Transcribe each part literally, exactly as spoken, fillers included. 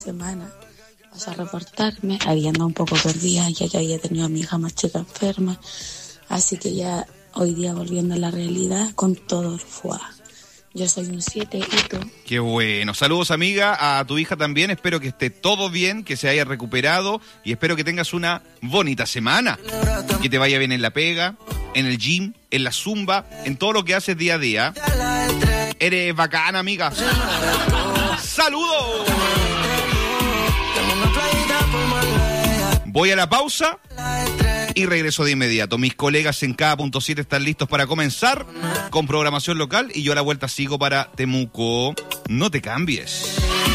semana a reportarme. Había andado un poco perdida ya que había tenido a mi hija más chica enferma, así que ya hoy día volviendo a la realidad con todo el fuá. Yo soy un siete y tú. Qué bueno. Saludos, amiga, a tu hija también. Espero que esté todo bien, que se haya recuperado y espero que tengas una bonita semana. Que te vaya bien en la pega, en el gym, en la zumba, en todo lo que haces día a día. Eres bacana, amiga. ¡Saludos! Voy a la pausa y regreso de inmediato. Mis colegas en K punto siete están listos para comenzar con programación local y yo a la vuelta sigo para Temuco. No te cambies.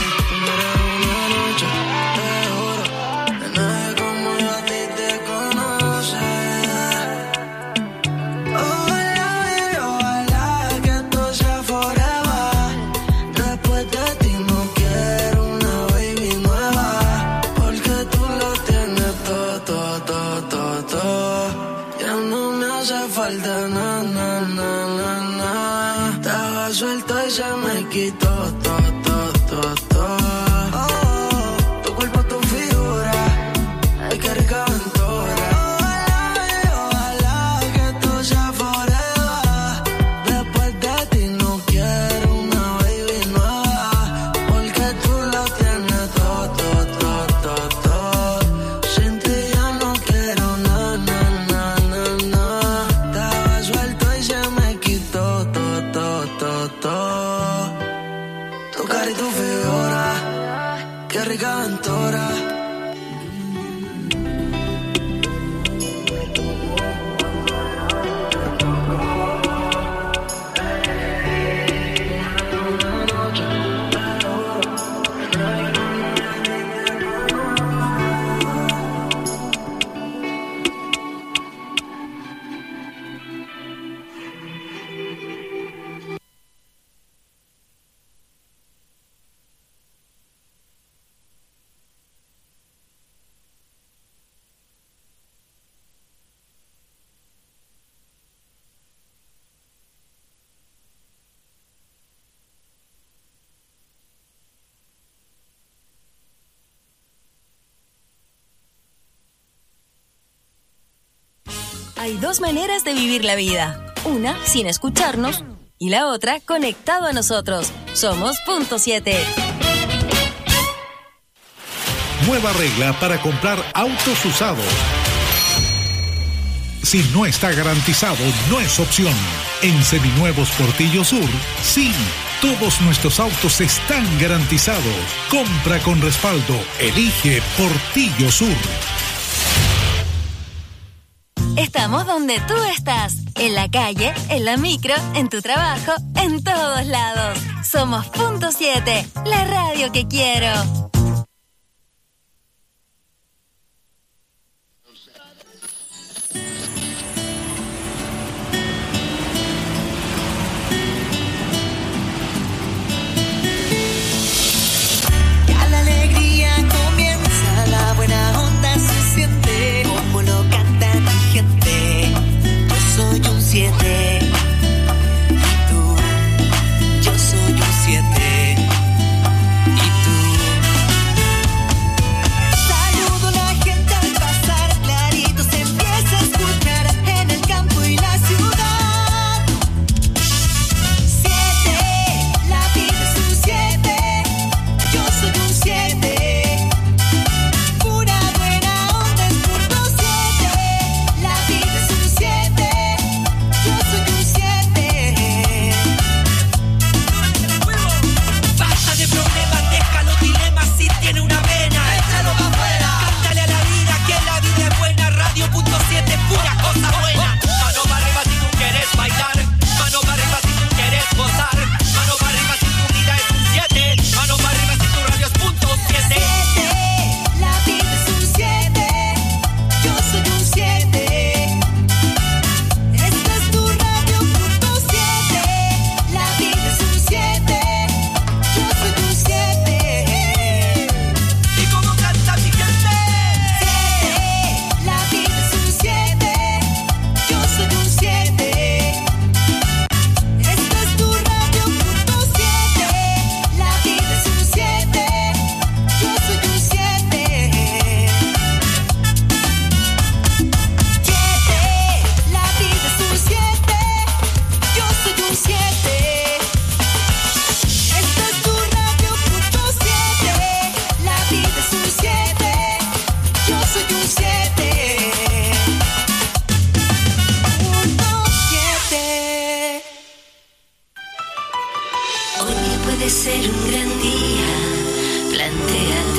Suelto y se me quitó todo, todo, todo, todo. Oh, tu cuerpo, tu figura, ay, qué rica aventura. Ojalá, ojalá que esto sea forever. Después de ti no quiero una baby nueva, porque tú lo tienes todo, todo, todo, todo, todo. Sin ti ya no quiero nada, nada, nada, nada. Estaba suelto y se me quitó todo, todo, todo, todo. Tu cara y tu figura, qué rica aventura. Hay dos maneras de vivir la vida. Una, sin escucharnos, y la otra, conectado a nosotros. Somos Punto siete. Nueva regla para comprar autos usados. Si no está garantizado, no es opción. En Seminuevos Portillo Sur, sí. Todos nuestros autos están garantizados. Compra con respaldo. Elige Portillo Sur. Estamos donde tú estás, en la calle, en la micro, en tu trabajo, en todos lados. Somos Punto siete, la radio que quiero. Ya la alegría comienza, la buena onda se siente, como lo canta mi gente. Yo soy un siete, y tú, yo soy un siete, y tú.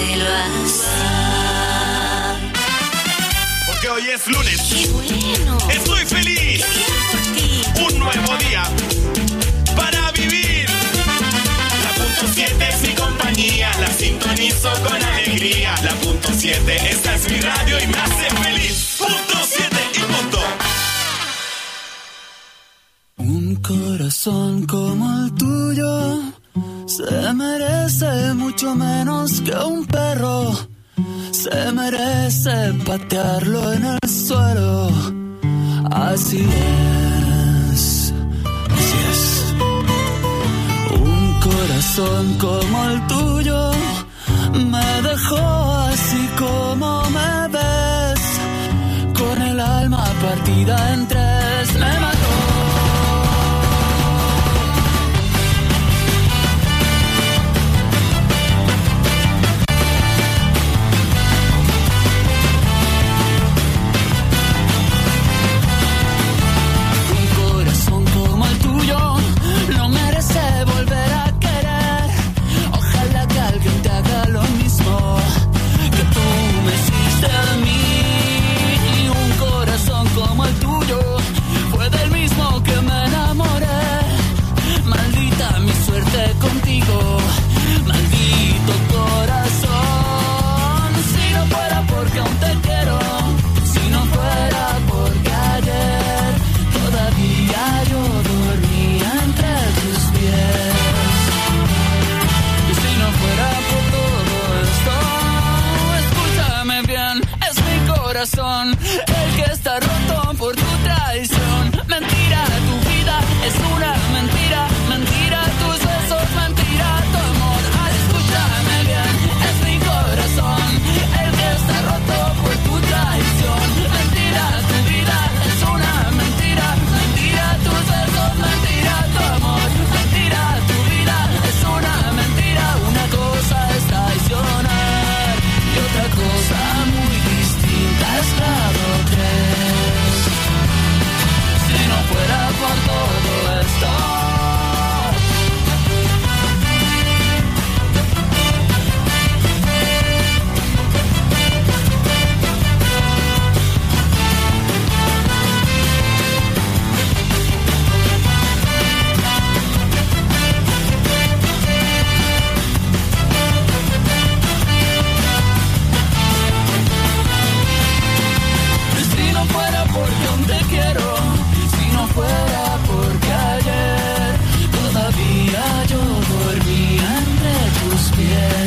hacelo así. Porque hoy es lunes. ¡Qué bueno! Estoy feliz. ¡Qué bien por ti! Un nuevo día para vivir. La punto siete es mi compañía, la sintonizo con alegría. La punto siete, esta es mi radio y me hace feliz. Punto siete y punto. Un corazón como el tuyo se merece mucho menos que un perro. Se merece patearlo en el suelo. Así es, así es. Un corazón como el tuyo me dejó así como me ves, con el alma partida en tres, me mató. Como el tuyo, fue del mismo que me enamoré. Maldita mi suerte contigo, maldito corazón. Si no fuera porque aún te quiero, si no fuera porque ayer todavía yo dormía entre tus pies. Y si no fuera por todo esto, escúchame bien, es mi corazón el que está roto por tu traición. Mentira, tu vida es una mentira. Mentira, tus besos, mentira, tu amor. Ay, escúchame bien, es mi corazón el que está roto por tu traición. Mentira, tu vida es una mentira. Mentira, tus besos, mentira, tu amor. Mentira, tu vida es una mentira. Una cosa es traicionar y otra cosa muy distinta es la tres. Si no fuera por todo esto, si no fuera porque aún te quiero, si no fuera porque ayer todavía yo dormía entre tus pies.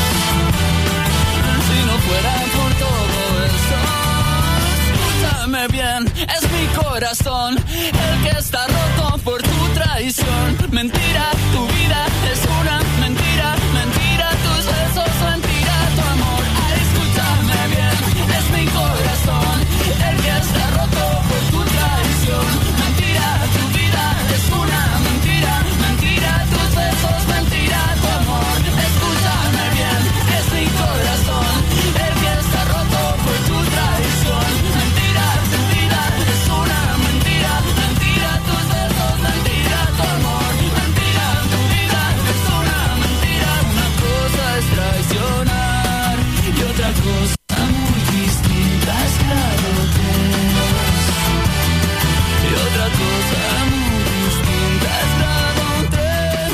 Si no fuera por todo eso, escúchame bien, es mi corazón el que está roto por tu traición. Mentira, tu vida es una mentira. Mentira, tus besos, mentira, tu amor. Ay, escúchame bien, es mi corazón el que está roto por tu traición. Mentira, tu vida es una mentira. Mentira, tus besos, mentira, tu amor. Escúchame bien, es mi corazón el que está roto por tu traición. Mentira, tu vida es una mentira. Mentira, tus besos, mentira, tu amor. Mentira, tu vida es una mentira. Una cosa es traicionar y otra cosa muy distinta es claro tres. Y otra cosa muy distinta es grado tres.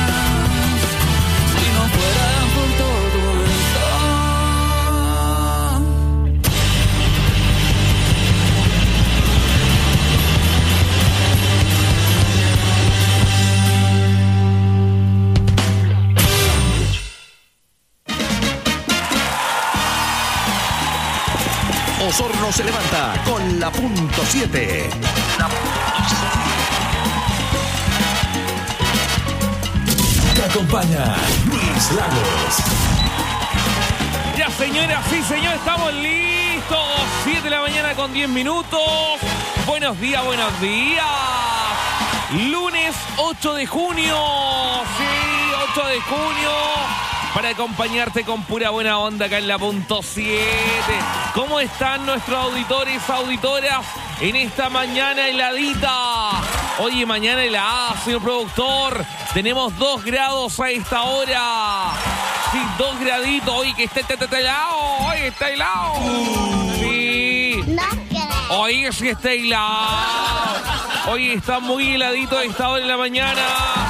Si no fuera por todo esto, Osorno se levanta con la punto siete. Te acompaña Luis Lagos. Ya, señoras, sí, señor, estamos listos. siete de la mañana con diez minutos. Buenos días, buenos días. Lunes ocho de junio. Sí, ocho de junio. Para acompañarte con pura buena onda acá en la punto siete. ¿Cómo están nuestros auditores, auditoras en esta mañana heladita? Oye, mañana helada, señor productor. Tenemos dos grados a esta hora. Sí, dos graditos. Oye, que está, está, está helado. Oye, está helado. Sí. No creo. Oye, sí está helado. Oye, está muy heladito a esta hora de la mañana.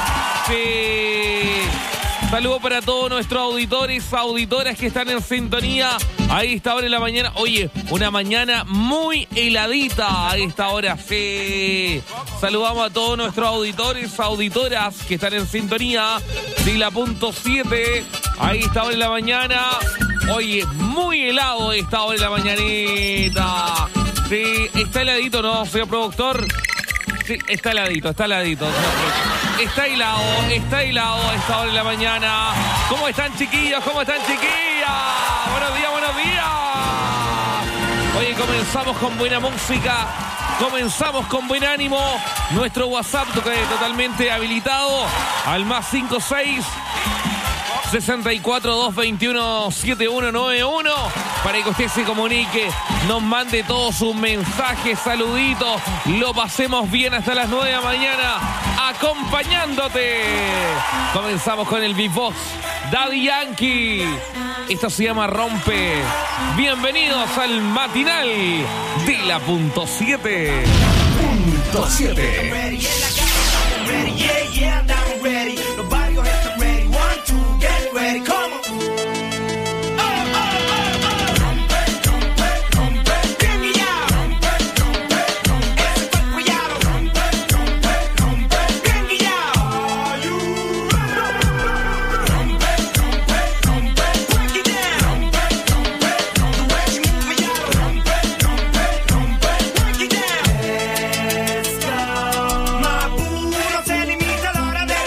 Sí. Saludos para todos nuestros auditores, auditoras que están en sintonía a esta hora de la mañana. Oye, una mañana muy heladita a esta hora. Sí. Saludamos a todos nuestros auditores, auditoras que están en sintonía de la punto siete a esta hora de la mañana. Oye, muy helado a esta hora de la mañanita. Sí, está heladito, ¿no, señor productor? Sí, está heladito, está heladito. Está helado, está helado a esta hora de la mañana. ¿Cómo están, chiquillos? ¿Cómo están, chiquillas? Buenos días, buenos días. Oye, comenzamos con buena música. Comenzamos con buen ánimo. Nuestro WhatsApp totalmente habilitado al más cinco seis sesenta y cuatro, doscientos veintiuno, setenta y uno noventa y uno para que usted se comunique, nos mande todos sus mensajes, saluditos, lo pasemos bien hasta las nueve de la mañana acompañándote. Comenzamos con el Big Boss Daddy Yankee. Esto se llama Rompe. Bienvenidos al matinal de la punto siete. Punto siete. Ready, come on. Oh, oh, oh, oh. Rompe, rompe, rompe, bien ya. Rompe, rompe, rompe, ese cuerpo ya lo rompe, rompe, rompe, bien ya. Are you ready? Rompe, rompe, rompe, break it down. Rompe, rompe, rompe, the way you move ya lo rompe, rompe, rompe, break it down. Let's go. My boo no se limita a la hora de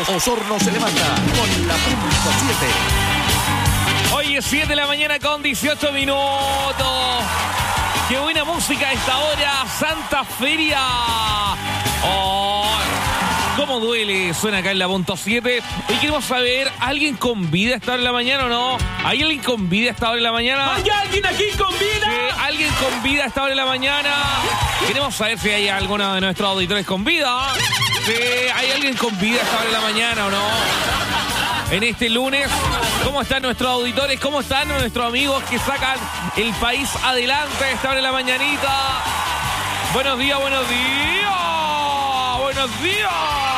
Osorno se levanta con la punto siete. Hoy es siete de la mañana con dieciocho minutos. Qué buena música a esta hora, Santa Feria. Oh, cómo duele, suena acá en la punto siete. Hoy queremos saber, ¿alguien con vida a esta hora de la mañana o no? ¿Hay alguien con vida a esta hora de la mañana? ¿Hay alguien aquí con vida? Sí, ¿alguien con vida a esta hora de la mañana? Queremos saber si hay alguno de nuestros auditores con vida. Sí, ¿hay alguien con vida a esta hora de la mañana o no? En este lunes, ¿cómo están nuestros auditores? ¿Cómo están nuestros amigos que sacan el país adelante a esta hora de la mañanita? Buenos días, buenos días. Buenos días.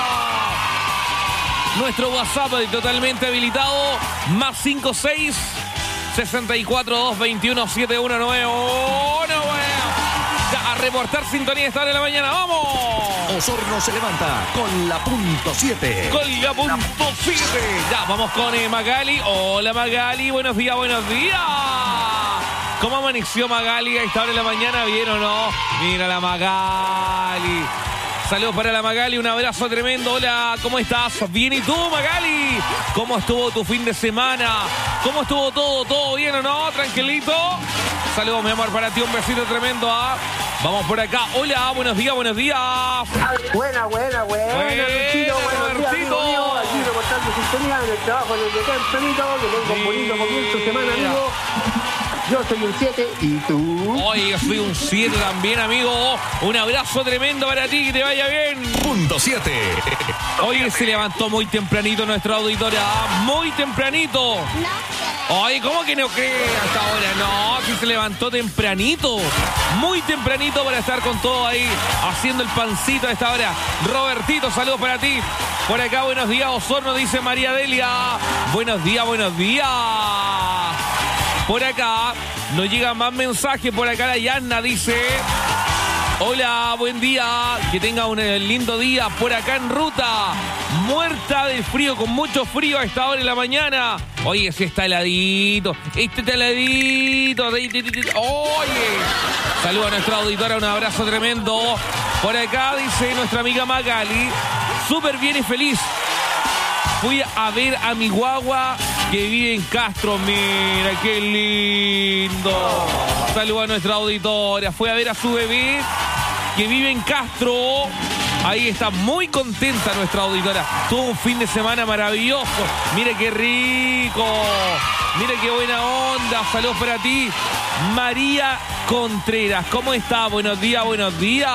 Nuestro WhatsApp totalmente habilitado. Más cinco seis, sesenta y cuatro, dos veintiuno, setenta y uno nueve uno. Ya, a reportar sintonía a esta hora de la mañana. ¡Vamos! Osorno se levanta con la punto siete. Con la punto siete. Ya, vamos con eh, Magali. Hola, Magali. Buenos días, buenos días. ¿Cómo amaneció Magali a esta hora de la mañana? ¿Bien o no? Mira la Magali. Saludos para la Magali, un abrazo tremendo. Hola, ¿cómo estás? Bien, ¿y tú, Magali? ¿Cómo estuvo tu fin de semana? ¿Cómo estuvo todo? ¿Todo bien o no? ¿Tranquilito? Saludos, mi amor, para ti, un besito tremendo. ¿Ah? Vamos por acá. Hola, buenos días, buenos días. Buena, buena, buena. Buena, Luchito, buenos días, amigo mío. Aquí reportando sintonía en el trabajo en el que tempranito, que tengo un bonito comienzo de semana, amigo. Yo soy un siete y tú. Hoy yo soy un siete también, amigo. Un abrazo tremendo para ti, que te vaya bien. Punto siete. Hoy se levantó muy tempranito nuestra auditora. Muy tempranito. Oye, ¿cómo que no cree hasta ahora? No, que se levantó tempranito. Muy tempranito para estar con todo ahí, haciendo el pancito a esta hora. Robertito, saludos para ti. Por acá, buenos días, Osorno, dice María Delia. Buenos días, buenos días. Por acá nos llegan más mensajes. Por acá la Yanna dice: hola, buen día, que tenga un lindo día por acá en ruta. Muerta de frío, con mucho frío a esta hora de la mañana. Oye, si está heladito, este está heladito. Oye, saludos a nuestra auditora, un abrazo tremendo. Por acá dice nuestra amiga Magali: súper bien y feliz. Fui a ver a mi guagua que vive en Castro. Mira, qué lindo. Saludos a nuestra auditora. Fue a ver a su bebé que vive en Castro. Ahí está muy contenta nuestra auditora. Tuvo un fin de semana maravilloso. Mira qué rico. Mira qué buena onda. Saludos para ti, María Contreras. ¿Cómo está? Buenos días, buenos días.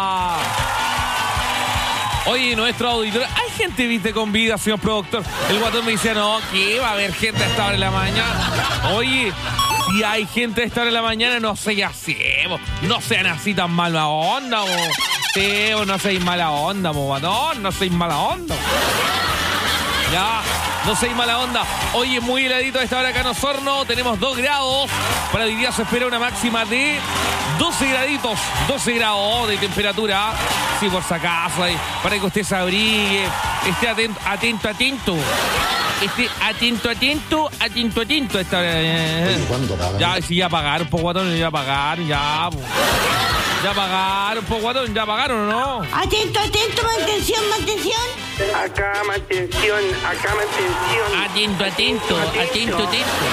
Oye, nuestro auditor, hay gente, viste, con vida, señor productor. El guatón me dice, no, que va a haber gente a esta hora de la mañana. Oye, si hay gente a esta hora de la mañana, no sean así, vos. No sean así tan mala onda, vos. Sí, vos, no seáis mala onda, vos, guatón. No seáis mala onda. Ya, no seáis mala onda. Oye, muy heladito a esta hora acá en Osorno. Tenemos dos grados. Para hoy día se espera una máxima de doce graditos. doce grados de temperatura. Sí, por si acaso, ahí, para que usted se abrigue. Esté atento, atento, atento. Esté atento, atento, atento, atento. Esta hora. Eh. Ya, si ya pagaron, pues, guatón, ya pagaron, ya, pues. Ya pagaron, pues, guatón, ya pagaron, ¿o no? Atento, atento, mantención, mantención. Acá, mantención, acá, mantención. Atento, atento, atento, atento.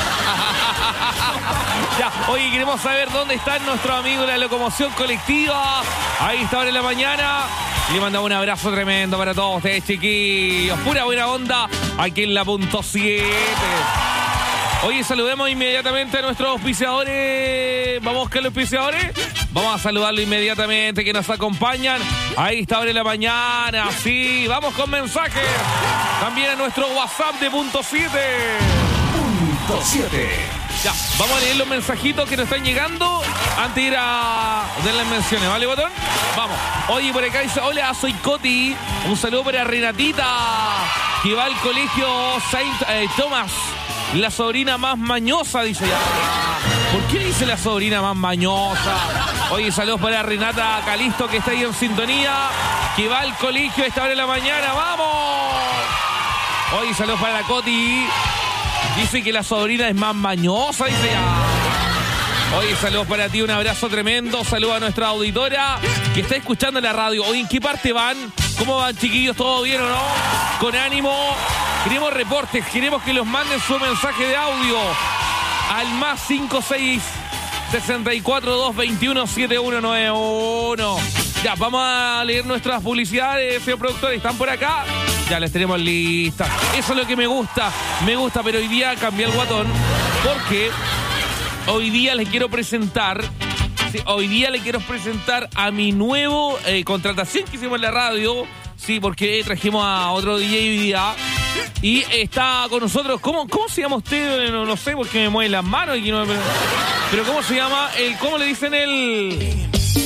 Ya, oye, queremos saber dónde están nuestros amigos de la locomoción colectiva. Ahí está ahora en la mañana. Le mandamos un abrazo tremendo para todos ustedes, chiquillos. Pura buena onda aquí en la punto siete. Oye, saludemos inmediatamente a nuestros auspiciadores. Vamos con los auspiciadores. Vamos a saludarlo inmediatamente, que nos acompañan. Ahí está ahora en la mañana. Sí, vamos con mensajes. También a nuestro WhatsApp de punto siete. Punto siete. Ya, vamos a leer los mensajitos que nos están llegando antes de ir a dar las menciones, ¿vale, botón? Vamos. Oye, por acá dice, hola, soy Coti. Un saludo para Renatita, que va al colegio Saint eh, Thomas. La sobrina más mañosa, dice ya. ¿Por qué dice la sobrina más mañosa? Oye, saludos para Renata Calisto, que está ahí en sintonía, que va al colegio a esta hora de la mañana. ¡Vamos! Oye, saludos para la Coti. Dice que la sobrina es más mañosa, dice ya. Oye, saludos para ti, un abrazo tremendo. Saludos a nuestra auditora que está escuchando la radio. Oye, ¿en qué parte van? ¿Cómo van, chiquillos? ¿Todo bien o no? Con ánimo. Queremos reportes, queremos que los manden su mensaje de audio al más cinco seis sesenta y cuatro dos veintiuno setenta y uno noventa y uno. Ya, vamos a leer nuestras publicidades, señor productor. ¿Están por acá? Ya les tenemos listas. Eso es lo que me gusta. Me gusta, pero hoy día cambié el guatón porque hoy día les quiero presentar... Sí, hoy día le quiero presentar a mi nuevo eh, contratación que hicimos en la radio. Sí, porque trajimos a otro D J hoy día. Y está con nosotros. ¿Cómo, cómo se llama usted? No, no sé, porque me mueven las manos. Y no, pero, pero ¿cómo se llama? El, ¿Cómo le dicen el...?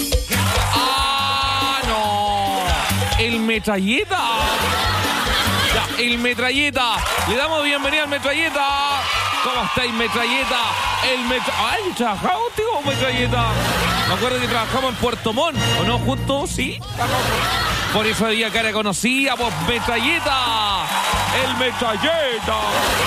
¡Ah, no! El metralleta. Ya, el metralleta. Le damos bienvenida al metralleta. ¿Cómo estáis, metralleta? El metra... ¡Ay, trabajamos contigo, metralleta! Me acuerdo que trabajamos en Puerto Montt, ¿o no? Juntos, sí. Por eso había cara conocida, pues, metralleta. El metralleta.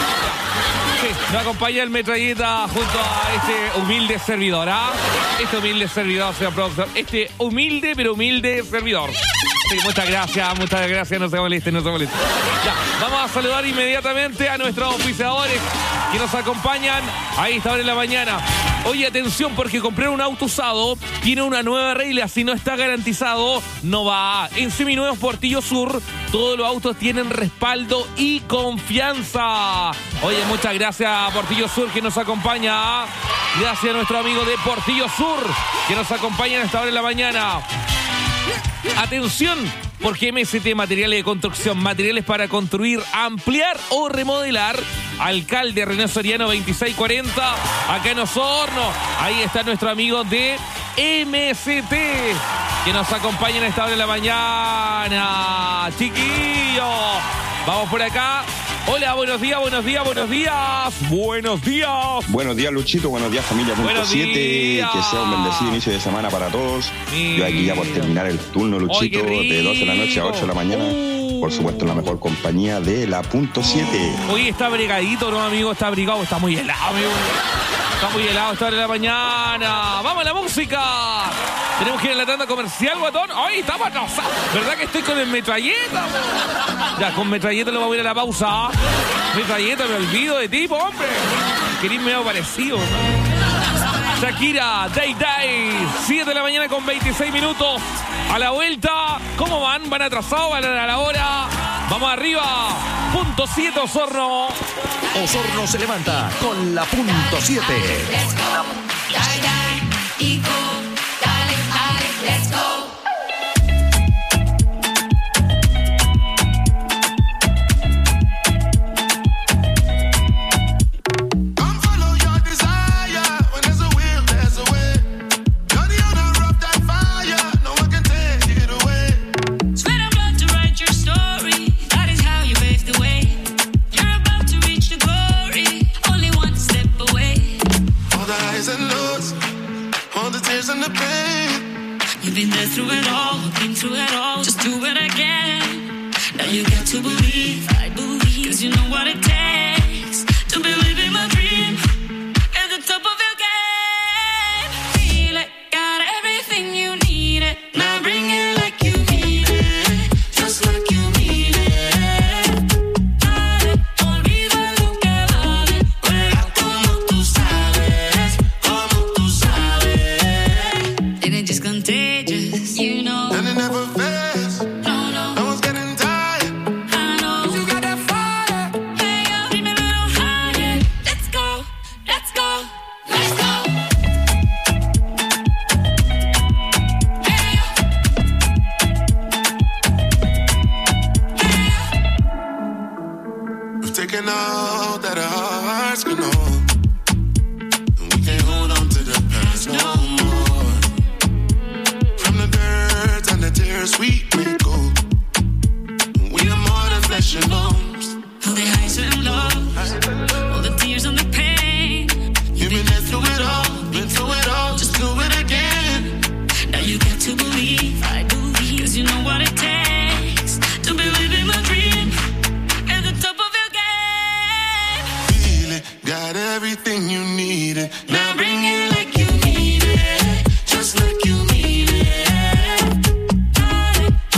Sí, nos acompaña el metralleta junto a este humilde servidor, ¿ah? Este humilde servidor, señor productor. Este humilde, pero humilde servidor. Sí, muchas gracias, muchas gracias, no se moleste, no se moleste. Ya, vamos a saludar inmediatamente a nuestros oficiadores que nos acompañan a esta hora de la mañana. Oye, atención, porque comprar un auto usado tiene una nueva regla. Si no está garantizado, no va. En Seminuevos Portillo Sur, todos los autos tienen respaldo y confianza. Oye, muchas gracias a Portillo Sur que nos acompaña. Gracias a nuestro amigo de Portillo Sur que nos acompaña a esta hora de la mañana. Atención, porque M S T Materiales de Construcción, materiales para construir, ampliar o remodelar. Alcalde René Soriano veintiséis cuarenta, acá en Osorno. Ahí está nuestro amigo de M S T que nos acompaña en esta hora de la mañana. Chiquillos, vamos por acá. Hola, buenos días, buenos días, buenos días. Buenos días. Buenos días, Luchito. Buenos días, familia punto siete. Que sea un bendecido inicio de semana para todos. Sí. Yo aquí ya por terminar el turno, Luchito, de doce de la noche a ocho de la mañana. Uh. Por supuesto, la mejor compañía de la punto siete. Hoy está abrigadito, ¿no, amigo? Está abrigado, está muy helado, amigo. Está muy helado esta hora de la mañana. ¡Vamos a la música! Tenemos que ir a la tanda comercial, guatón. ¡Ay, estamos atrasados! ¿Verdad que estoy con el metralleta? Ya, con metralleta lo vamos a ir a la pausa. Metralleta, me olvido de ti, hombre. Querís medio parecido, ¿no? Shakira, Day Day. siete de la mañana con veintiséis minutos. A la vuelta, ¿cómo van? ¿Van atrasados? ¿Van a la hora? Vamos arriba. Punto siete, Osorno. Osorno se levanta con la punto siete. Let's go. Been there through it all, been through it all, just do it again. Now you got to believe, I believe, cause you know what it takes to believe in my dream. At the top of your game, feel it, got everything you need it. Now bring it like you mean it, just like you mean it. Dale, olvida lo que vale, juega como tú sabes, como tú sabes. And it just contagious. You know, and it never fails. No, no, no one's getting tired. I know you got that fire. Hey, yo, leave me a little higher. Let's go, let's go, let's go. Hey, yo. Hey, yo. We've taken all that our hearts can hold, and we can't hold on to the past no more. Sweet make gold. We are more than flesh and bones. All the highs and lows, all the tears and the pain. You've been there through it all, been through it all. Just do it again. Now you got to believe, I believe, cause you know what it takes to believe in my dream. At the top of your game, feel it, got everything you needed. Now bring it like you need it, just like you mean it.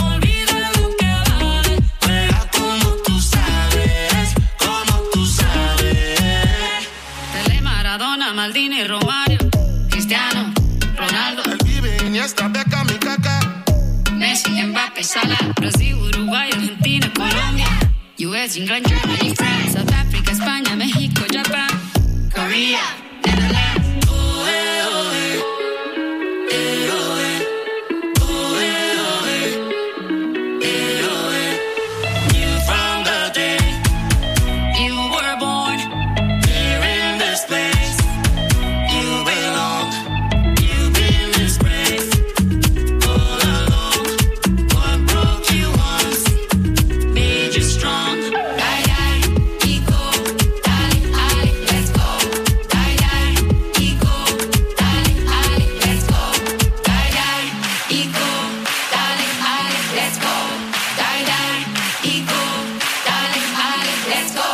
hay sala, Brasil, Uruguay, Argentina, Colombia, U S, England, Germany, France, South Africa, España, México, Japán, Korea, Netherlands. Oh, eh, oh, eh. Eh, oh, eh. Oh, eh, oh, eh. Eh, oh, eh. Knew from the day you were born here in this place. You belong. You've been disgraced all along. What broke you once made you strong. Die, die, ego, dale, dale, let's go. Die, die, ego, dale, dale, let's go. Die, die, ego, dale, dale, let's go. Die, die, ego, dale, dale, let's go.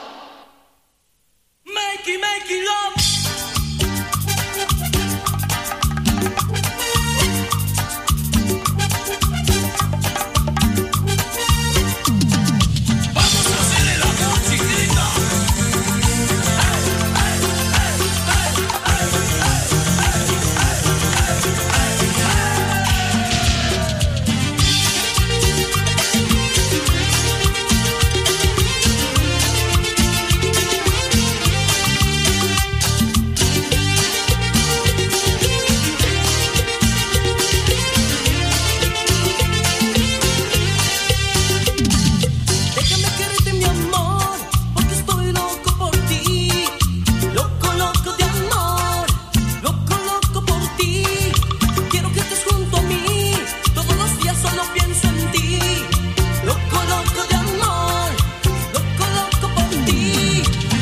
Make it, make it love. Vamos a hacer el amor, chiquita. Déjame quererte, mi amor, porque estoy loco por ti. Loco, loco de amor, loco, loco por ti. Quiero que estés junto a mí, todos los días solo pienso en ti. Loco, loco de amor, loco, loco por ti.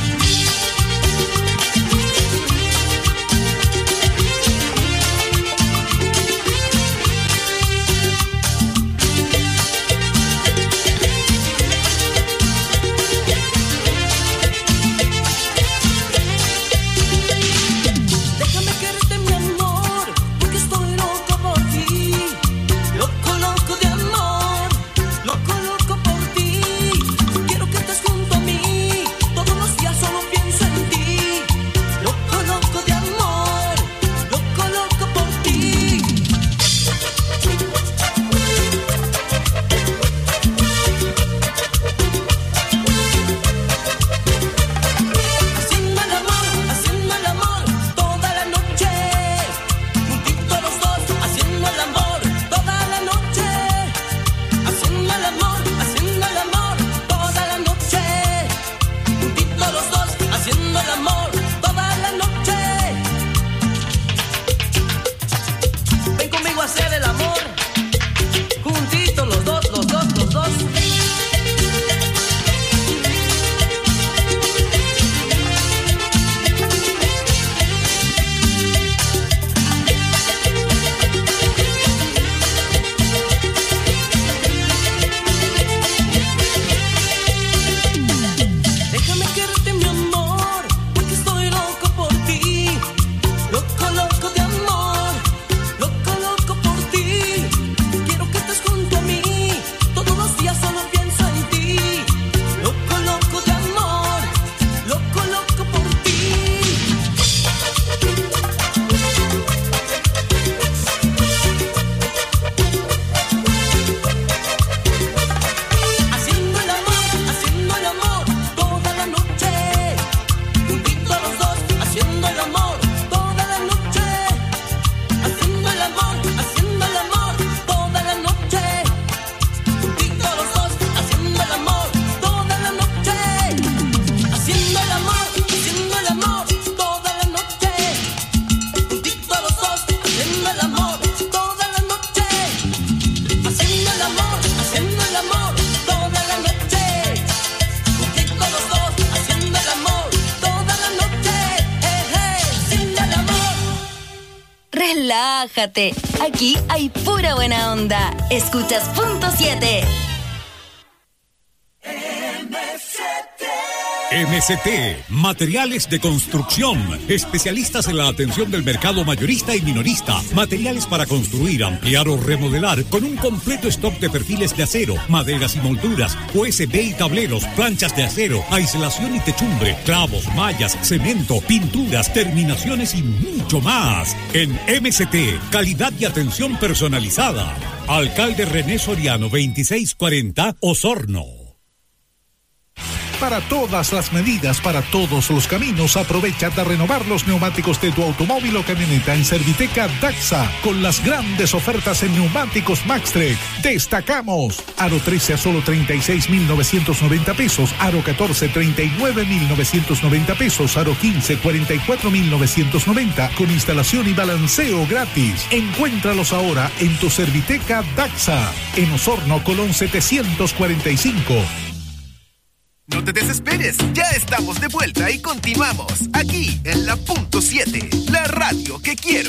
Déjame quererte, mi amor, porque estoy loco por ti. Loco, loco de amor, loco, loco por ti. Quiero que estés junto a mí, todos los días solo pienso en ti. Loco, loco de amor, loco, loco por ti. Haciendo el amor, haciendo el amor toda la noche. Juntitos los dos, haciendo el amor toda la noche. Haciendo el amor, haciendo el amor toda la noche. Juntitos los dos, haciendo el amor toda la noche. Ven conmigo a hacer el amor. Juntitos los dos, los dos, los dos. Déjame quererte, mi amor, porque estoy loco por ti. Loco, loco de amor, loco, loco por ti. Quiero que estés junto a mí, todos los días solo pienso en ti. Loco, loco de amor, loco, loco por ti. Haciendo el amor, haciendo el amor toda la noche. Juntitos los dos, haciendo el amor toda la noche. Haciendo el amor, haciendo el amor toda la noche. Juntitos los dos, haciendo el amor toda la noche. Haciendo el amor, haciendo el amor toda la noche. Juntitos los dos, haciendo el amor toda la noche. Haciendo el amor, haciendo el amor toda la noche. Juntitos los dos, haciendo el amor toda la noche. Eh, eh, haciendo el amor. Relájate, aquí hay pura buena onda. Escuchas punto siete. M C T, materiales de construcción, especialistas en la atención del mercado mayorista y minorista, materiales para construir, ampliar o remodelar, con un completo stock de perfiles de acero, maderas y molduras, U S B y tableros, planchas de acero, aislación y techumbre, clavos, mallas, cemento, pinturas, terminaciones y mucho más. En M C T, calidad y atención personalizada. Alcalde René Soriano, veintiséis cuarenta, Osorno. Para todas las medidas, para todos los caminos, aprovecha de renovar los neumáticos de tu automóvil o camioneta en Serviteca Daxa, con las grandes ofertas en neumáticos Maxtrek. Destacamos: Aro trece a solo treinta y seis mil novecientos noventa pesos, Aro catorce treinta y nueve mil novecientos noventa pesos, Aro quince cuarenta y cuatro mil novecientos noventa, con instalación y balanceo gratis. Encuéntralos ahora en tu Serviteca Daxa, en Osorno, Colón setecientos cuarenta y cinco. No te desesperes, ya estamos de vuelta y continuamos aquí en la punto siete, la radio que quiero.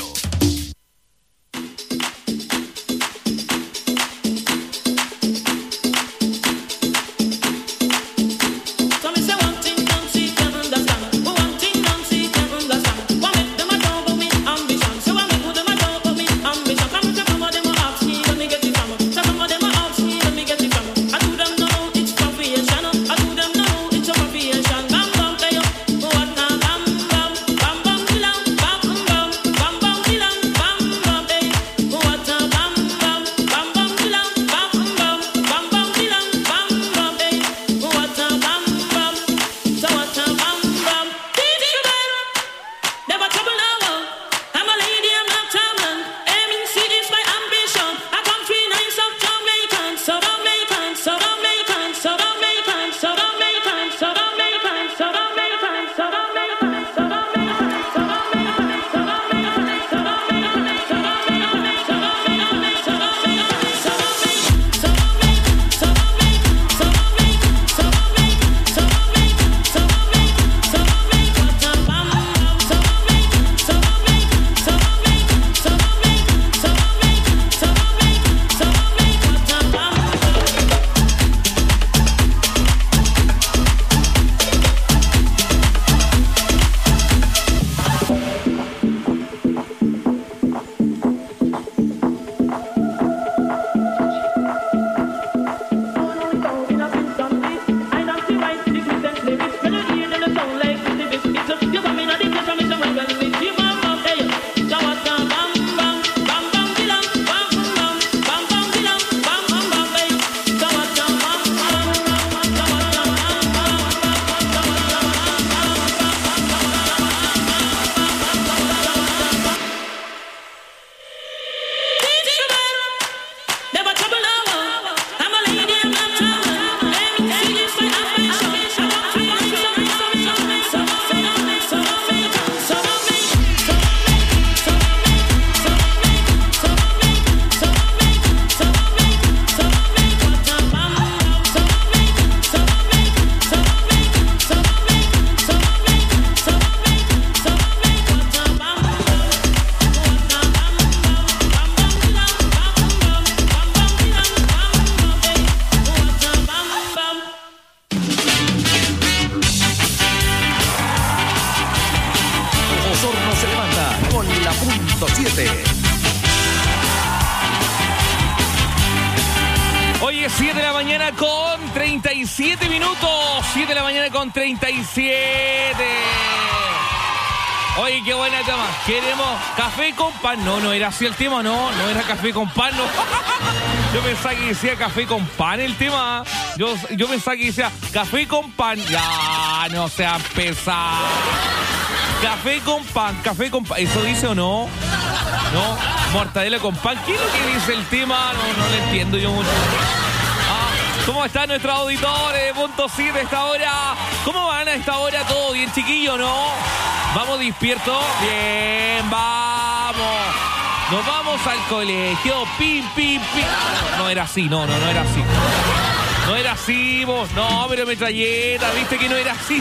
treinta y siete. Oye, qué buena tema. Queremos café con pan. No, no era así el tema, no. No era café con pan, no. Yo pensaba que decía café con pan el tema. Yo, yo pensaba que decía café con pan. Ya, no sean pesados. Café con pan, café con pan. ¿Eso dice o no? No, mortadela con pan. ¿Qué es lo que dice el tema? No, no lo entiendo yo mucho. ¿Cómo están nuestros auditores de punto siete a esta hora? ¿Cómo van a esta hora? ¿Todo bien, chiquillo, no? ¿Vamos despiertos? Bien, vamos. Nos vamos al colegio. Pim, pim, pim. No, no era así, no, no, no era así. No era así, vos. No, pero metralleta, viste que no era así.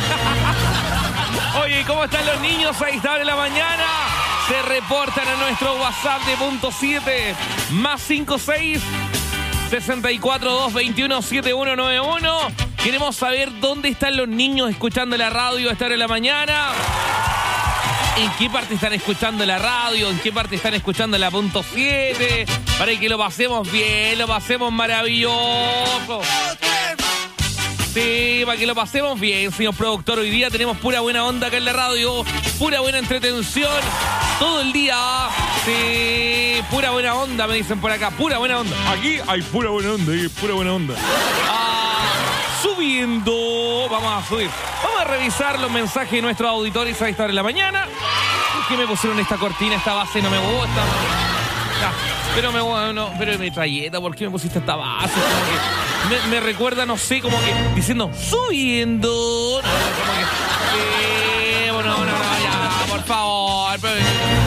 Oye, ¿cómo están los niños a esta hora de la mañana? Se reportan a nuestro WhatsApp de punto siete. Más cinco seis sesenta y cuatro dos veintiuno setenta y uno noventa y uno. Queremos saber dónde están los niños escuchando la radio a esta hora de la mañana. ¿En qué parte están escuchando la radio? ¿En qué parte están escuchando la punto siete? Para que lo pasemos bien, lo pasemos maravilloso. Sí, para que lo pasemos bien, señor productor. Hoy día tenemos pura buena onda acá en la radio. Pura buena entretención. Todo el día. Sí, pura buena onda, me dicen por acá. Pura buena onda. Aquí hay pura buena onda, hay pura buena onda. Ah, subiendo. Vamos a subir. Vamos a revisar los mensajes de nuestros auditores a esta hora de la mañana. ¿Por qué me pusieron esta cortina, esta base? No me gusta. Ya, pero me bueno, pero mi trayeta, ¿por qué me pusiste esta base? Como que me, me recuerda, no sé, como que diciendo subiendo. No, como que. Eh, bueno, no, no, ya, por favor. Pero,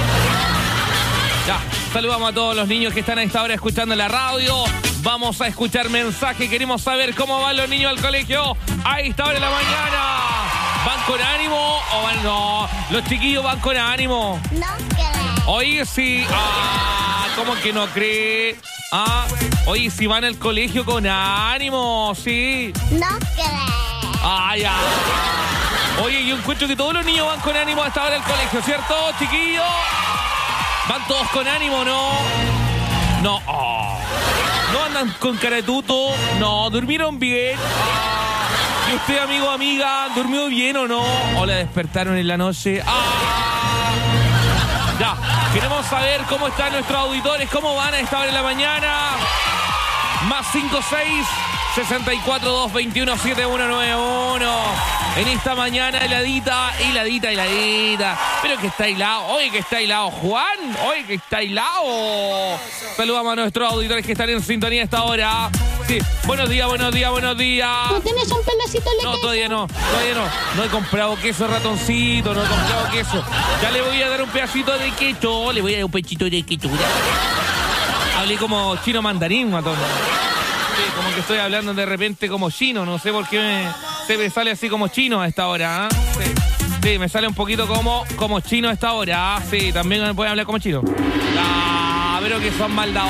ya, saludamos a todos los niños que están a esta hora escuchando la radio. Vamos a escuchar mensaje. Queremos saber cómo van los niños al colegio a esta hora de la mañana. ¿Van con ánimo o van no? Los chiquillos van con ánimo. No creo. Oye, sí. Ah, ¿cómo que no cree? Ah, oye, si van al colegio con ánimo, sí. No creo. Ah, ya. Oye, yo encuentro que todos los niños van con ánimo hasta ahora al colegio, ¿cierto, chiquillos? ¿Van todos con ánimo, no? No. Oh. ¿No andan con cara de tuto? No. ¿Durmieron bien? Oh. ¿Y usted, amigo o amiga, durmió bien o no? ¿O la despertaron en la noche? ¡Ah! Ya. Queremos saber cómo están nuestros auditores, cómo van a esta hora de la mañana. Más cinco seis sesenta y cuatro dos veintiuno setenta y uno noventa y uno. En esta mañana heladita, heladita, heladita. Pero que está helado. Oye, que está helado, Juan. Oye, que está helado. Saludamos a nuestros auditores que están en sintonía a esta hora. Sí. Buenos días, buenos días, buenos días. ¿No tienes un pedacito de No, queso? todavía no, todavía no. No he comprado queso, ratoncito, no he comprado queso. Ya le voy a dar un pedacito de queso. Le voy a dar un pechito de queso. Hablé como chino mandarín, matón. Sí, como que estoy hablando de repente como chino. No sé por qué me, se me sale así como chino a esta hora. ¿eh? Sí. Sí, me sale un poquito como, como chino a esta hora. Sí, también me pueden hablar como chino. Ah, pero que son maldados.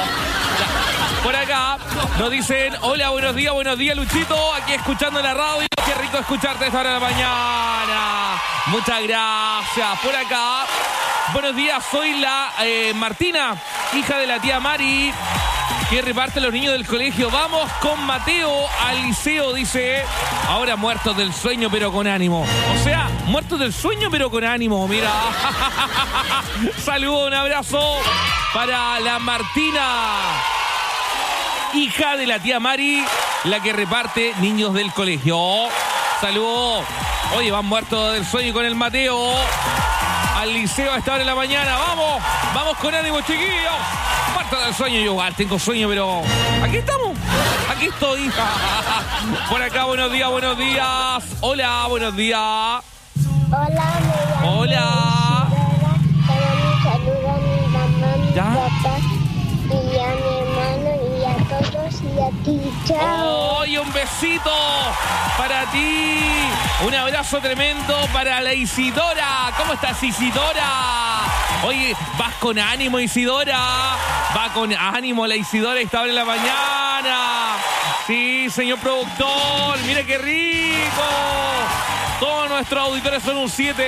Por acá nos dicen, hola, buenos días, buenos días, Luchito, aquí escuchando la radio. Qué rico escucharte a esta hora de la mañana. Muchas gracias. Por acá, buenos días, soy la eh, Martina, hija de la tía Mari, que reparte a los niños del colegio. Vamos con Mateo al liceo, dice. Ahora muertos del sueño, pero con ánimo. O sea, muertos del sueño, pero con ánimo, mira. Saludos, un abrazo para la Martina, hija de la tía Mari, la que reparte niños del colegio. Saludos. Oye, van muertos del sueño con el Mateo al liceo a esta hora de la mañana. Vamos, vamos con ánimo, chiquillos. Muerto del sueño, yo igual tengo sueño, pero aquí estamos. Aquí estoy. Por acá, buenos días, buenos días. Hola, buenos días. Hola, me llamo Hola. Isidora. Un saludo a mi mamá, a mi ¿Ya? papá y a mi hermano y a todos y a ti. Chao. ¡Oye, un besito para ti! Un abrazo tremendo para la Isidora. ¿Cómo estás, Isidora? Oye, vas con ánimo, Isidora. Va con ánimo la Isidora esta hora de la mañana. Sí, señor productor. Mire qué rico. Todos nuestros auditores son un siete.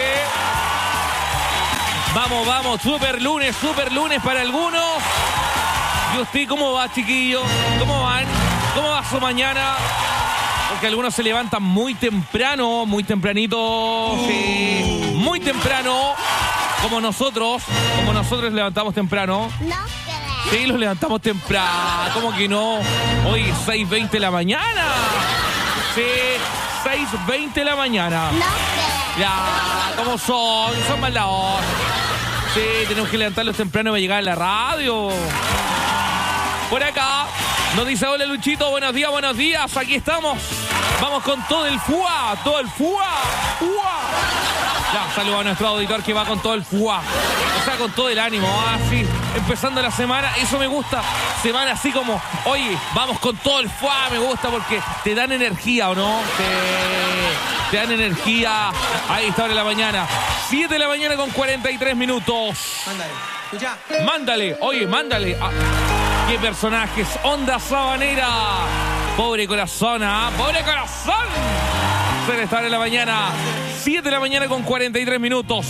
Vamos, vamos. Super lunes, super lunes para algunos. ¿Y usted cómo va, chiquillo? ¿Cómo van? ¿Cómo va su mañana? Porque algunos se levantan muy temprano, muy tempranito, sí, muy temprano, como nosotros, como nosotros levantamos temprano. No creo. Sí, los levantamos temprano, ¿cómo que no? Hoy seis veinte de la mañana. Sí, seis veinte de la mañana. No creo. Ya, ¿cómo son? Son maldados. Sí, tenemos que levantarlos temprano para llegar a la radio. Por acá nos dice, hola Luchito, buenos días, buenos días, aquí estamos. Vamos con todo el fuá, todo el fuá, fuá. Ya, saludo a nuestro auditor que va con todo el fuá. O sea, con todo el ánimo, así, empezando la semana, eso me gusta. Semana así como, oye, vamos con todo el fuá, me gusta porque te dan energía, ¿o no? Te, te dan energía. Ahí está, hora de la mañana. siete de la mañana con cuarenta y tres minutos. Mándale, escucha. Mándale, oye, mándale. Ah, qué personajes. Onda Sabanera. Pobre corazón, ¿ah? ¡Pobre corazón! Se le está en la mañana. siete de la mañana con cuarenta y tres minutos.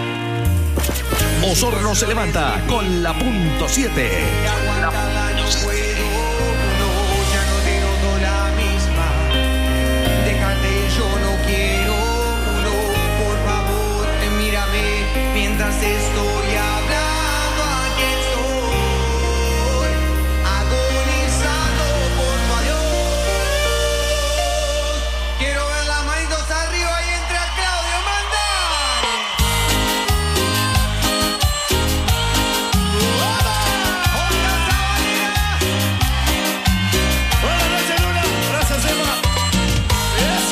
Osorno se levanta con la punto siete. La punto siete. Estoy hablando, aquí estoy, agonizando por tu adiós. Quiero ver las manitos arriba y entre a Claudio Mandare. Buenas noches, Luna. Gracias, Emma. Eso.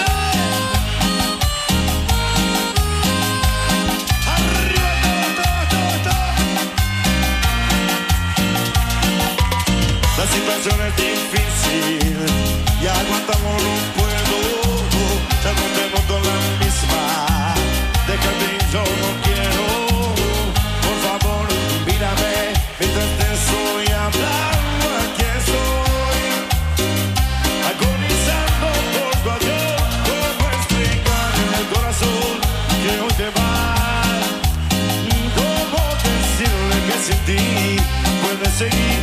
La situación es difícil y aguantamos un puedo. Ya no tengo toda la misma. Déjate, yo no quiero. Por favor, mírame mientras te estoy hablando. Aquí estoy, agonizando por tu adiós. ¿Cómo explicar en el corazón que hoy te vas? ¿Cómo decirle que sin ti puedes seguir?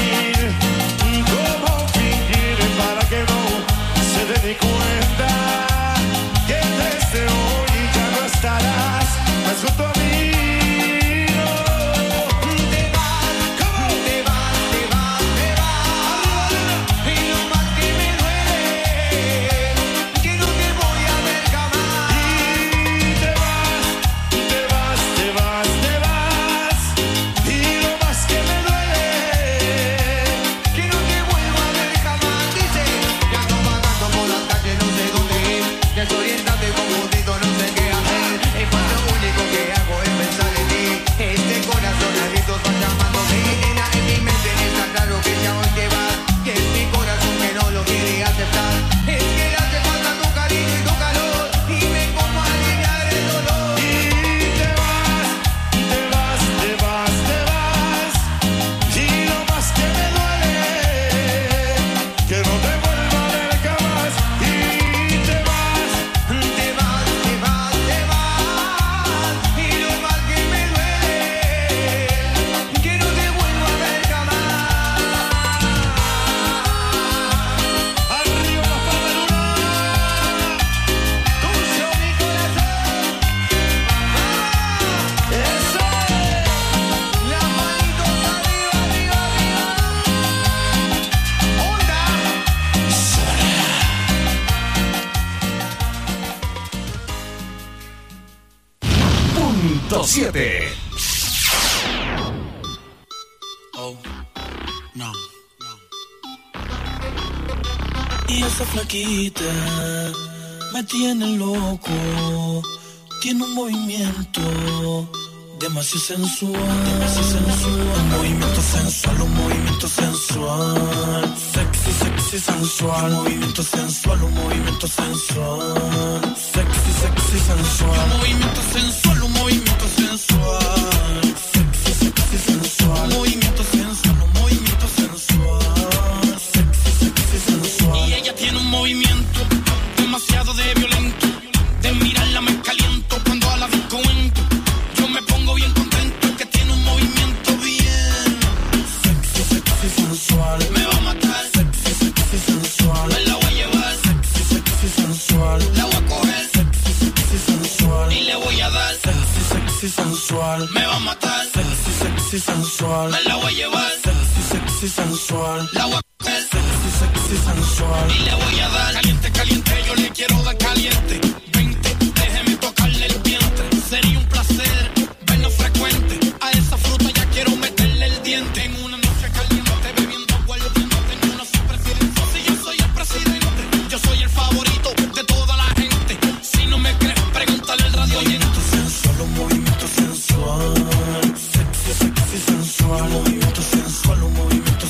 Para que no se dé ni cuenta que desde hoy ya no estarás más junto a mí. No. Te vas, ¿cómo? Te vas, te vas, te vas. Y lo más que me duele, que no te voy a ver jamás. Y te vas, te vas, te vas, te vas. Y lo más que me duele, que no te vuelvo a ver jamás. Desoriéntate, confundido, no sé qué hacer. Es cuando lo único que hago es pensar en ti. Este corazón a gritos va llamándote. Nena, en mi mente está claro que ya hoy te vas. Que es mi corazón que no lo quiere aceptar. Es que le hace falta tu cariño y tu calor. Y me pongo a aliviar el dolor. Y te vas, te vas, te vas, te vas. Y lo más que me duele, que no te vuelva a ver jamás. Y te vas, te vas, te vas, te vas. Y lo más que me duele, que no te vuelvo a ver jamás. Arriba las palmas, Luna. Tuyo mi corazón. Eso es. Las manitos arriba, arriba, arriba. Onda. Punto siete. Oh, no, no. Y esa flaquita me tiene loco. Tiene un movimiento demasiado sensual, demasiado sensual. Un movimiento sensual, un movimiento sensual. Sexy, sexy, sensual. Un movimiento sensual, un movimiento sensual. Sexy, sexy, sensual. Un movimiento sensual, un movimiento sensual. Sexy, sexy, sensual. Un movimiento sensual, un movimiento sensual. Sexy, sexy, sensual. Y ella tiene un movimiento demasiado de violento. De mirarla me caliento cuando a la disco entro. Yo me pongo bien contento que tiene un movimiento bien. Sexy, sexy, sensual. Me va a matar. Sexy, sexy, sensual. Me la voy a llevar. Sexy, sexy, sensual. La voy a coger. Sexy, sexy, sensual. Y le voy a dar. Sexy, sexy, sensual. Me va a matar. Sexy, sexy, sensual. Me la voy a llevar. Sexy, sexy, sensual. La voy a coger. Sexy, sexy, sensual. Y le voy a dar. Caliente, caliente, yo le quiero dar caliente. Vente, déjeme tocarle el vientre. Sería un placer vernos frecuente. A esa fruta ya quiero meterle el diente. En una noche caliente, bebiendo aguardiente. Yo no soy presidente, si yo soy el presidente. Yo soy el favorito de toda la gente. Si no me crees, pregúntale al radio oyente. Movimiento sensual, un movimiento sensual. Sexy, sexy, sensual. Un movimiento sensual, un movimiento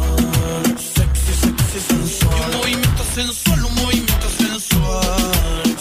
sensual. Sexy, sexy, sensual. Un movimiento sensual, un movimiento sensual.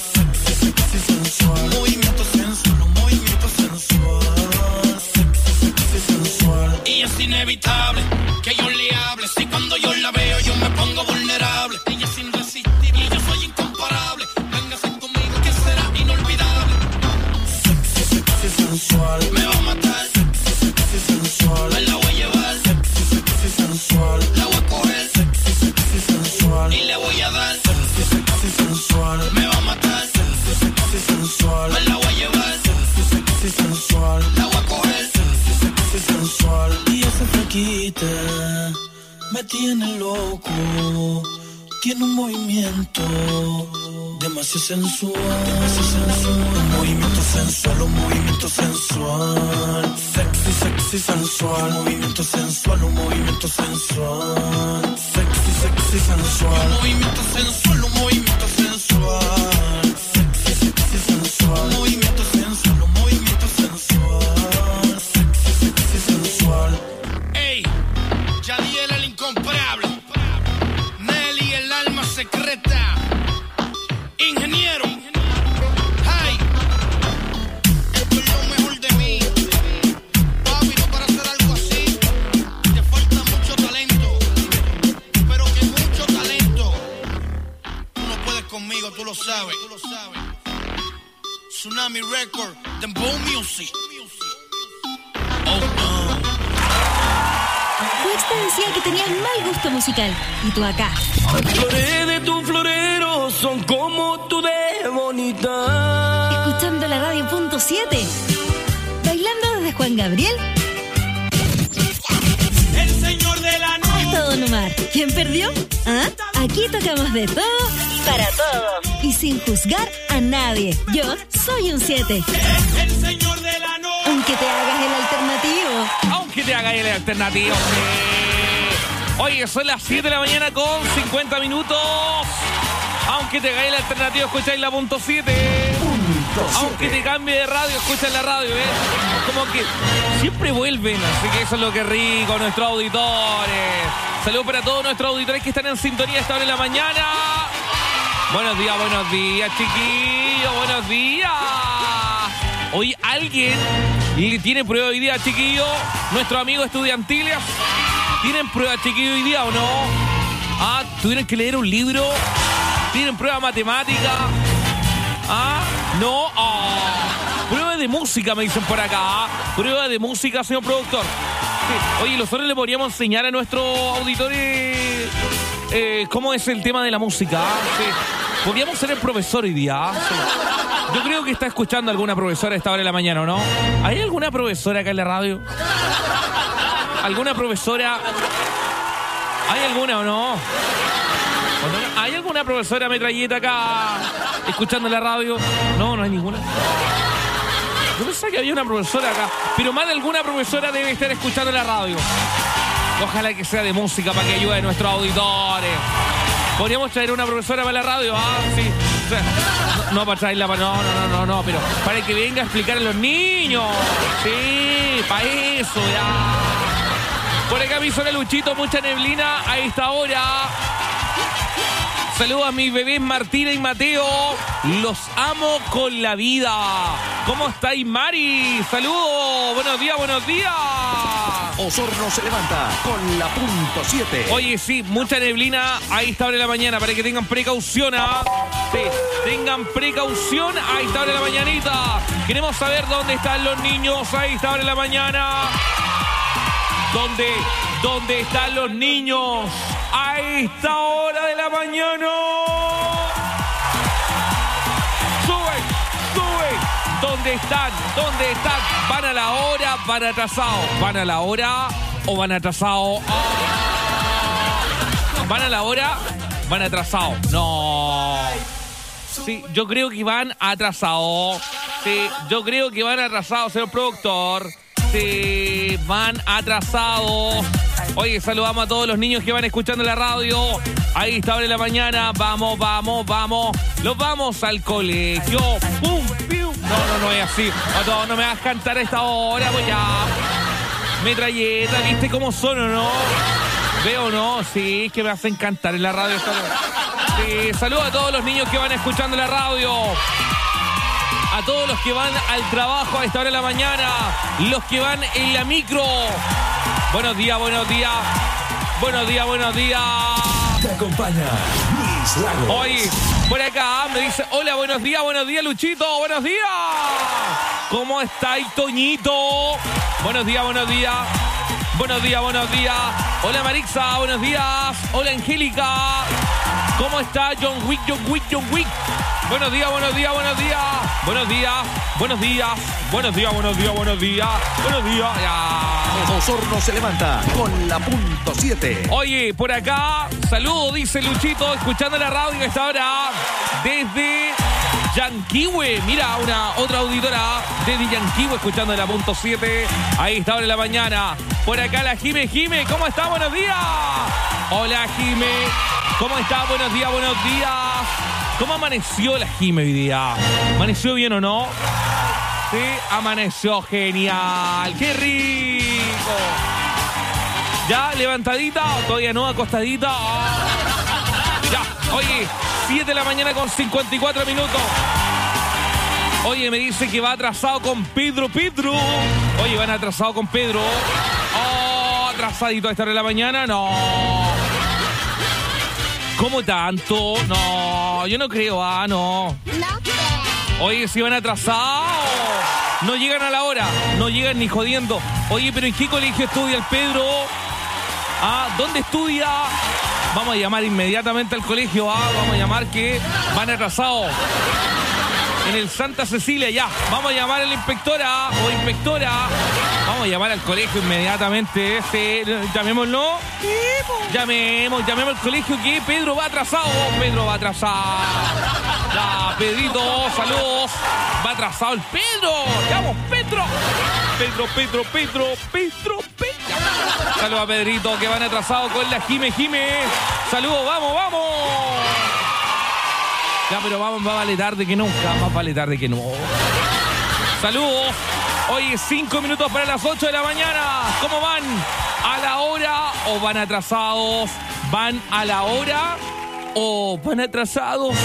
tiene loco, tiene un movimiento demasiado sensual, demasiado sensual, movimiento sensual, un movimiento sensual, sexy, sexy, sensual, movimiento sensual, un movimiento sensual, sexy, sexy, sensual, movimiento sensual, un movimiento sensual, sexy, sexy, sensual, movimiento sensual, un movimiento sensual, sexy, sexy, sensual. Ey, Yadiel el incomparable, Nelly el alma secreta, ingeniero. Hey, esto es lo mejor de mí. Papi, no para hacer algo así te falta mucho talento, pero que mucho talento. Tú no puedes conmigo, tú lo sabes. Tsunami Record, Dembow Music. Oh no. Tu ex te decía que tenías mal gusto musical y tú acá. Las flores de tu florero son como tú de bonita. Escuchando la radio punto siete. Bailando desde Juan Gabriel El señor de la noche. hasta Don Omar. ¿Quién perdió? ¿Ah? Aquí tocamos de todo y para todos. Y sin juzgar a nadie. Yo soy un siete. El señor de la noche. Aunque te hagas el alternativo. Aunque te haga el alternativo. Sí. Oye, son las siete de la mañana con cincuenta minutos. Aunque te haga el alternativo, escucháis la punto siete. Aunque te cambie de radio, escucha la radio, ¿eh? Como que siempre vuelven, así que eso es lo que es rico, nuestros auditores. Saludos para todos nuestros auditores que están en sintonía a esta hora de la mañana. Buenos días, buenos días, chiquillos, buenos días. Hoy alguien le tiene prueba hoy día, chiquillos. Nuestros amigos estudiantiles tienen prueba, chiquillos, hoy día, ¿o no? Ah, tuvieron que leer un libro. Tienen prueba matemática. Ah, no. Ah. Prueba de música, me dicen por acá. Prueba de música, señor productor. Sí. Oye, nosotros le podríamos enseñar a nuestros auditores eh, cómo es el tema de la música. Sí. Podríamos ser el profesor hoy día. Sí. Yo creo que está escuchando alguna profesora a esta hora de la mañana, ¿o no? ¿Hay alguna profesora acá en la radio? ¿Alguna profesora? ¿Hay alguna o no? ¿Hay alguna profesora metralleta acá escuchando la radio? No, no hay ninguna. Yo pensaba que había una profesora acá, pero más de alguna profesora debe estar escuchando la radio. Ojalá que sea de música para que ayude a nuestros auditores. Podríamos traer una profesora para la radio, ah, sí. O sea, no, no para traerla para... No, no, no, no, no, pero para que venga a explicar a los niños. Sí, para eso, ya. Por acá me hizo la Luchito, mucha neblina a esta hora. Saludos a mis bebés Martina y Mateo. Los amo con la vida. ¿Cómo estáis, Mari? Saludos. Buenos días, buenos días. Osorno se levanta con la punto siete. Oye, sí, mucha neblina a esta hora de la mañana para que tengan precaución, ¿ah? Sí, tengan precaución a esta hora de la mañanita. Queremos saber dónde están los niños a esta hora de la mañana. ¿Dónde, dónde están los niños a esta hora de la mañana? ¡Sube, sube! ¿Dónde están? ¿Dónde están? ¿Van a la hora? ¿Van atrasados? ¿Van a la hora o van atrasados? Ah. ¿Van a la hora? ¿Van atrasados? No. Sí, yo creo que van atrasados. Sí, yo creo que van atrasados, señor productor. Sí, van atrasados. Oye, saludamos a todos los niños que van escuchando la radio. Ahí está, hora de la mañana. Vamos, vamos, vamos. Los vamos al colegio. ¡Pum, piu! No, no, no es así. No, no me vas a cantar a esta hora, pues ya. Metralleta, ¿viste cómo son o no? ¿Veo o no? Sí, es que me hacen cantar en la radio. Sí, saludos a todos los niños que van escuchando la radio. A todos los que van al trabajo a esta hora de la mañana. Los que van en la micro. Buenos días, buenos días. Buenos días, buenos días. Te acompaña Luis Lagos. Oye, por acá me dice, hola, buenos días, buenos días, Luchito, buenos días. ¿Cómo estáis, Toñito? Buenos días, buenos días. Buenos días, buenos días. Hola, Marixa, buenos días. Hola, Angélica. ¿Cómo está John Wick, John Wick, John Wick? Buenos días, buenos días, buenos días. Buenos días, buenos días. Buenos días, buenos días, buenos días. Buenos días. Ya. Osorno se levanta con la punto siete. Oye, por acá, saludo, dice Luchito, escuchando la radio que está ahora desde Yanquihue. Mira, una otra auditora desde Yanquihue escuchando la punto siete. Ahí está ahora en la mañana. Por acá la Jime. Jime, ¿cómo está? Buenos días. Hola, Jime. ¿Cómo está? Buenos días, buenos días. ¿Cómo amaneció la Jime hoy día? ¿Amaneció bien o no? Sí, amaneció genial. ¡Qué rico! ¿Ya levantadita? ¿Todavía no? ¿Acostadita? Oh. Ya, oye, siete de la mañana con cincuenta y cuatro minutos. Oye, me dice que va atrasado con Pedro. Pedro. Oye, van atrasado con Pedro. Oh, atrasadito a esta hora de la mañana. No. ¿Cómo tanto? No, yo no creo, ah, no. Oye, si van atrasados, no llegan a la hora, no llegan ni jodiendo. Oye, pero ¿en qué colegio estudia el Pedro? Ah, ¿dónde estudia? Vamos a llamar inmediatamente al colegio, ah, vamos a llamar que van atrasados. En el Santa Cecilia, ya. Vamos a llamar a la inspectora o inspectora. Vamos a llamar al colegio inmediatamente. Sí, llamémoslo. Llamemos, llamemos al colegio que Pedro va atrasado. Pedro va atrasado. Ya, Pedrito, saludos. Va atrasado el Pedro. ¡Vamos, Pedro! Pedro, Pedro, Pedro, Pedro, Pedro. Saludos a Pedrito que van atrasados con la Jime, Jime. Saludos, vamos, vamos. Ya, pero vamos, más vale tarde que nunca, más vale tarde que no. Saludos. Hoy cinco minutos para las ocho de la mañana. ¿Cómo van? ¿A la hora o van atrasados? ¿Van a la hora o van atrasados?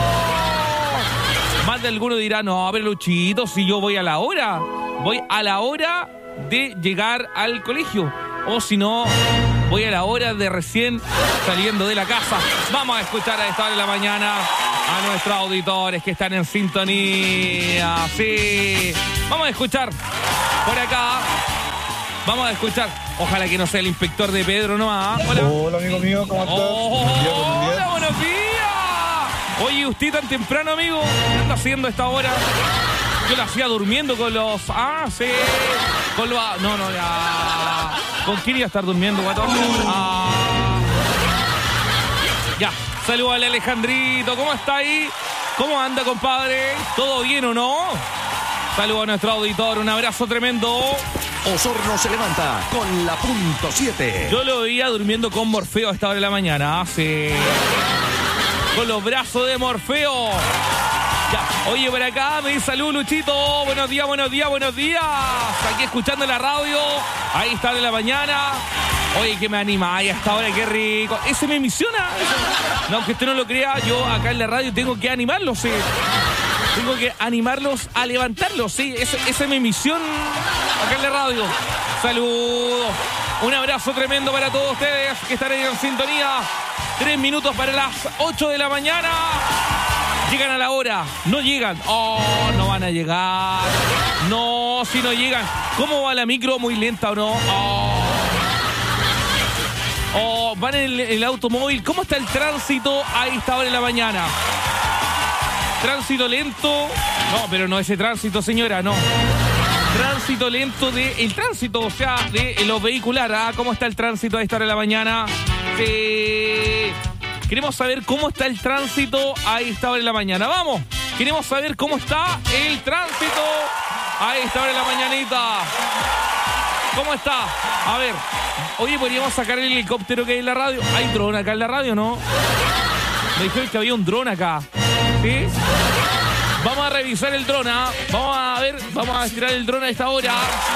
¡Oh! Más de alguno dirá, no, a ver, Luchito, si yo voy a la hora, voy a la hora de llegar al colegio. O si no, voy a la hora de recién saliendo de la casa. Vamos a escuchar a esta hora de la mañana a nuestros auditores que están en sintonía. Sí. Vamos a escuchar por acá. Vamos a escuchar. Ojalá que no sea el inspector de Pedro nomás. Hola. Hola, amigo mío, ¿cómo estás? Oh, buenos días, buenos días. Hola, buenos días. Oye, ¿usted tan temprano, amigo? ¿Qué anda haciendo a esta hora? Yo la hacía durmiendo con los... Ah, sí. Con los... No, no, ya. ¿Con quién iba a estar durmiendo, guatón? Ah. Ya. Saludos al Alejandrito. ¿Cómo está ahí? ¿Cómo anda, compadre? ¿Todo bien o no? Saludos a nuestro auditor. Un abrazo tremendo. Osorno se levanta con la punto siete. Yo lo veía durmiendo con Morfeo a esta hora de la mañana. Sí. Con los brazos de Morfeo. Ya. Oye, por acá me dice salud, Luchito. Buenos días, buenos días, buenos días. Aquí escuchando la radio. Ahí está de la mañana. Oye, que me anima. Ay, hasta ahora, qué rico. Ese me emociona. No, aunque usted no lo crea, yo acá en la radio tengo que animarlos, sí. Tengo que animarlos a levantarlos, sí. Esa es mi misión acá en la radio. Saludos. Un abrazo tremendo para todos ustedes que están ahí en sintonía. Tres minutos para las ocho de la mañana. Llegan a la hora. No llegan. Oh, no van a llegar. No, si no llegan. ¿Cómo va la micro? ¿Muy lenta o no? Oh. Oh, van en el, el automóvil. ¿Cómo está el tránsito a esta hora de la mañana? Tránsito lento. No, pero no ese tránsito, señora, no. Tránsito lento de... El tránsito, o sea, de lo vehicular. ¿Ah? ¿Cómo está el tránsito a esta hora de la mañana? Eh, queremos saber cómo está el tránsito a esta hora de la mañana. ¡Vamos! Queremos saber cómo está el tránsito a esta hora de la mañanita. ¿Cómo está? A ver. Oye, podríamos sacar el helicóptero que hay en la radio. ¿Hay dron acá en la radio, no? Me dijeron que había un dron acá. ¿Sí? Vamos a revisar el dron, ¿ah? Vamos a ver, vamos a tirar el dron a esta hora.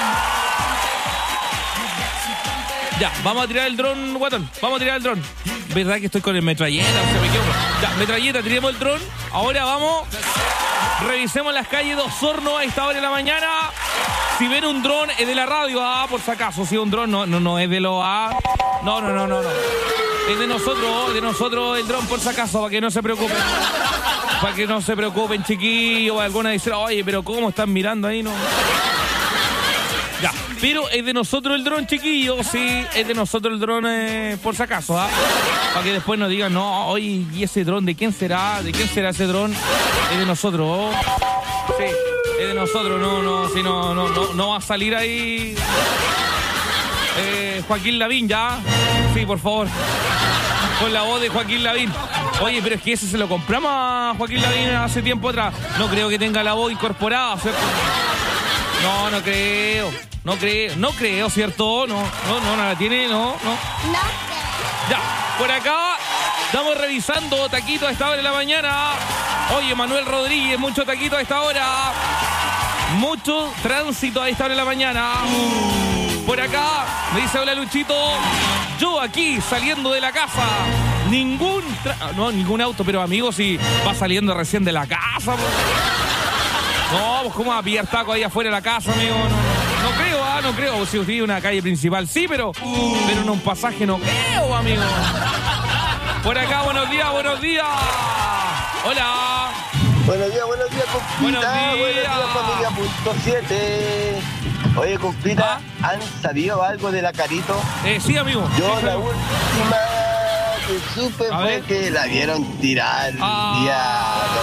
Ya, vamos a tirar el dron, guatón. Vamos a tirar el dron. ¿Verdad que estoy con el metralleta? Se me equivoco. Ya, metralleta, tiremos el dron. Ahora vamos. Revisemos las calles de Osorno a esta hora de la mañana. Si ven un dron es de la radio, ah, por si acaso. Si es un dron, no, no, no es de los ah. No, no, no, no, no. Es de nosotros, de nosotros el dron por si acaso, para que no se preocupen. Para que no se preocupen, chiquillos. Alguna dice, oye, pero ¿cómo están mirando ahí? No. Ya, Pero es de nosotros el dron, chiquillo. Sí, es de nosotros el dron, eh, por si acaso, ¿ah? Para que después nos digan, no, oye, ¿y ese dron de quién será? ¿De quién será ese dron? Es de nosotros, ¿oh? Sí, es de nosotros, no, no, si no, no, no, no va a salir ahí. Eh, Joaquín Lavín, ¿ya? Sí, por favor. Con la voz de Joaquín Lavín. Oye, pero es que ese se lo compramos a Joaquín Lavín hace tiempo atrás. No creo que tenga la voz incorporada, ¿cierto? No, no creo. No creo, no creo, ¿cierto? No, no, no, no la tiene, no, no. No. Ya, por acá estamos revisando taquito a esta hora de la mañana. Oye, Manuel Rodríguez, mucho taquito a esta hora. Mucho tránsito a esta hora de la mañana. Por acá me dice, hola Luchito. Yo aquí saliendo de la casa. Ningún tra- no, ningún auto, pero amigo, si va saliendo recién de la casa. Pues. No, pues cómo va a pillar taco ahí afuera de la casa, amigo. No, no, no creo, ah, no creo. Si usted una calle principal, sí, pero, pero en un pasaje no creo, amigo. Por acá, buenos días, buenos días. Hola. Buenos días, buenos días, compita. Buenos días. Buenos días, familia punto siete. Oye, compita, ¿Ah? ¿han sabido algo de la Carito? Eh, sí, amigo. Yo sí, la amigo. última que supe A fue ver. que la vieron tirar. Ah. Ya.